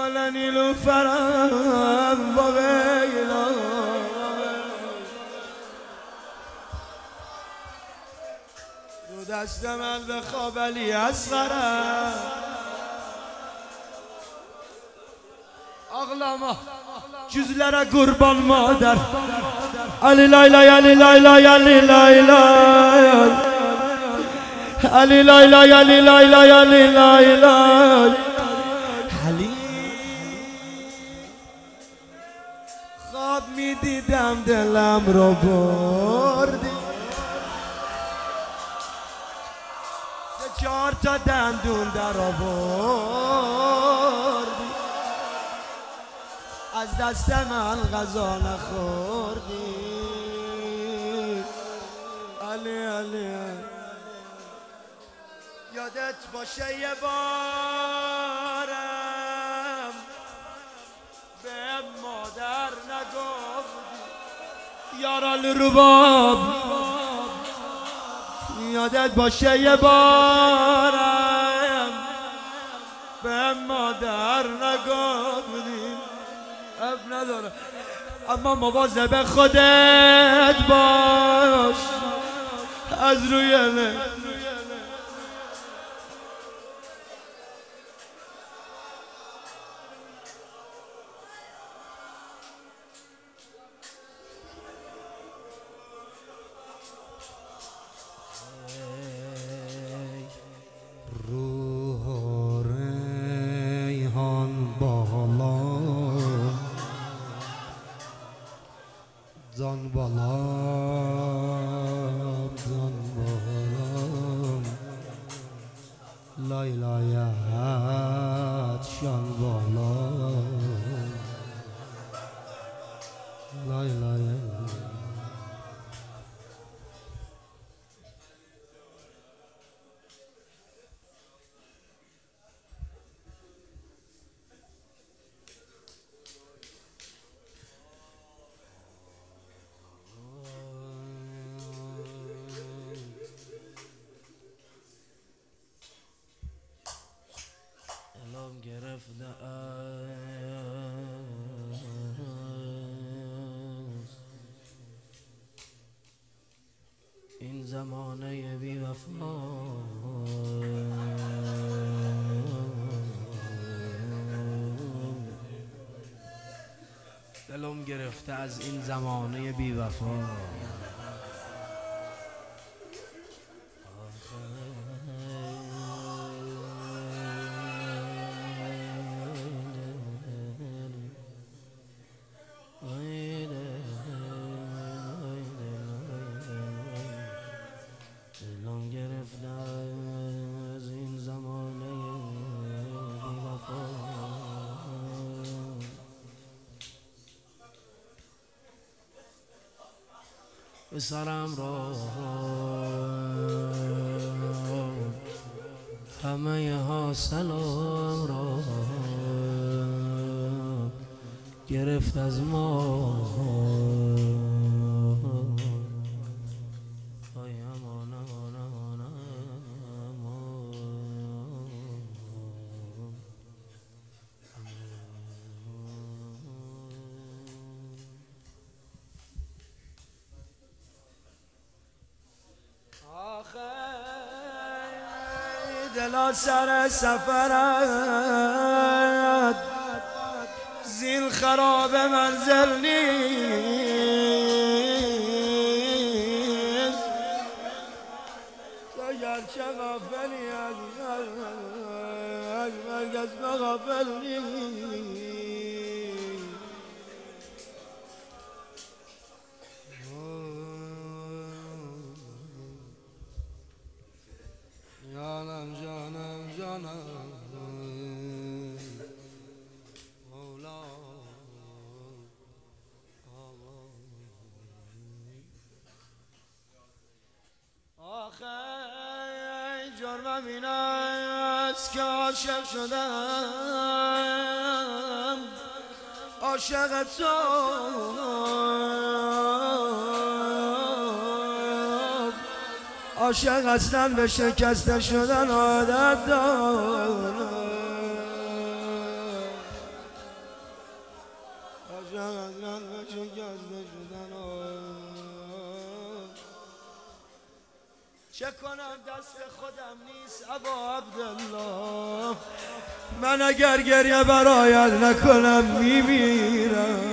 گل نیلوفرم با غیلا رو دست من به خواب علی اصغرم ağlama Cüzlere kurban mader Ali lay lay Ali lay lay Ali lay lay Ali lay lay Ali lay lay Ali lay lay Ali خواب می دیدم دلم رو بردی 4 تا دندون در آوردی از دست من غذا نخوردی علی علی یادت باشه یه بارم به مادر نگفتی یارال رباب یادت باشه یه بارم به مادر نگفتی اب نداره اما مواظب خودت باش از روی من روح ریحان بالا زان بالام زان بالام لایلایت شان بالام لایلایت گرفته است این زمانه بی وفا دلم گرفته از این زمانه بی وفا به سرم را همه حاصلم را گرفت از ما دلا سر سفرت زین خراب منزل نیست تو گرچه غافلی از مرگ از غافل نیست جانم جانم جانم مولا آخه جرمم این است که عاشق شدم عاشق تو عاشق اصلا به شکسته شدن عادت دارم چه کنم دست خودم نیست ابا عبدالله، من اگر گریه برایت نکنم میمیرم.